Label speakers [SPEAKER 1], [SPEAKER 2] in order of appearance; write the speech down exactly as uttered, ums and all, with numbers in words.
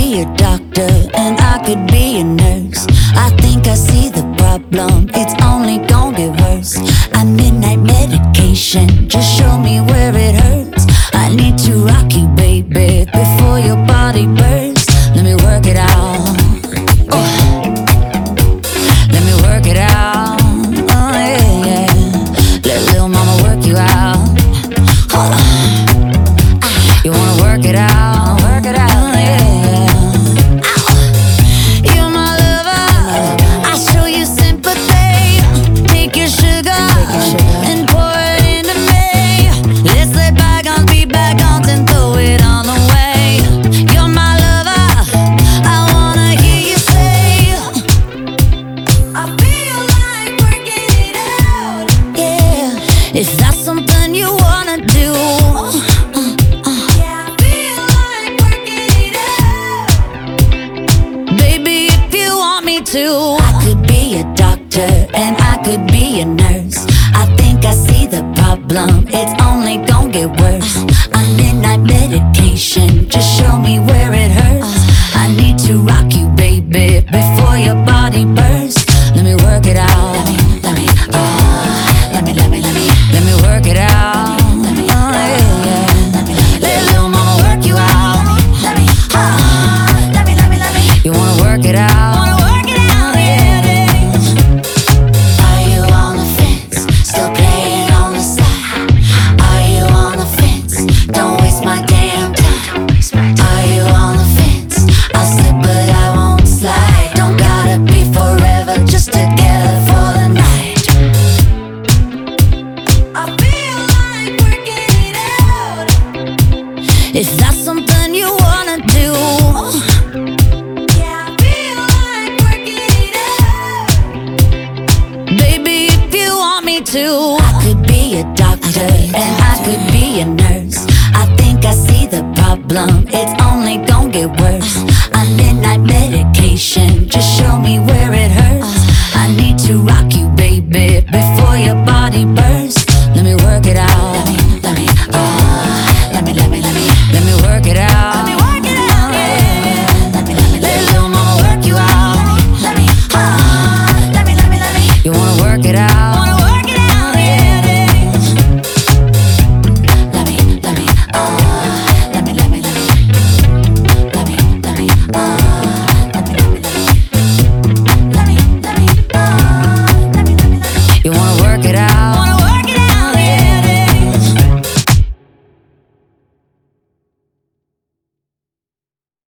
[SPEAKER 1] be a doctor and I could be a nurse. I think I see the problem, it's only gonna get worse. I midnight medication, just show me where it hurts. I need to rock you, baby, before your body bursts. Let me work it out. Oh. Let me work it out. Oh yeah, yeah. Let little mama work you out. Hold on. Ah. You wanna work it out? Work it out. Oh, yeah, yeah. You're my lover. I show you sympathy. Take your sugar, Take your sugar. and pour it into me. Let's let bygones be bygones and throw it on away. You're my lover. I wanna hear you say, I feel like working it out. Yeah, is that something you wanna do? Yeah, I feel like working it out. Baby, if you want me to, I could be a doctor and I could be a nurse. I think I see the problem, it's only gonna get worse. I'm midnight medication, just show me where it hurts. I need to rock you, baby, before your body bursts. Let me work it out. Let me, let me, uh, let me, let me, let me, let me work it out. Let me, oh, yeah, yeah. Let little mama work you out. Let me, uh, let me, let me, let me. You wanna work it out? Wanna work it out, yeah, yeah. Are you on the fence? Still playing on the side? Are you on the fence? Don't waste my damn time. Are you on the fence? I'll slip but I won't slide. Don't gotta be forever, just together for the night. I feel like working it out. Is that something you wanna do? Yeah, I feel like working it out. Baby, if you want me to, I could be a doctor and I could be a nurse. I think I see the problem, it's only gonna get worse. I'm midnight medication, just show me where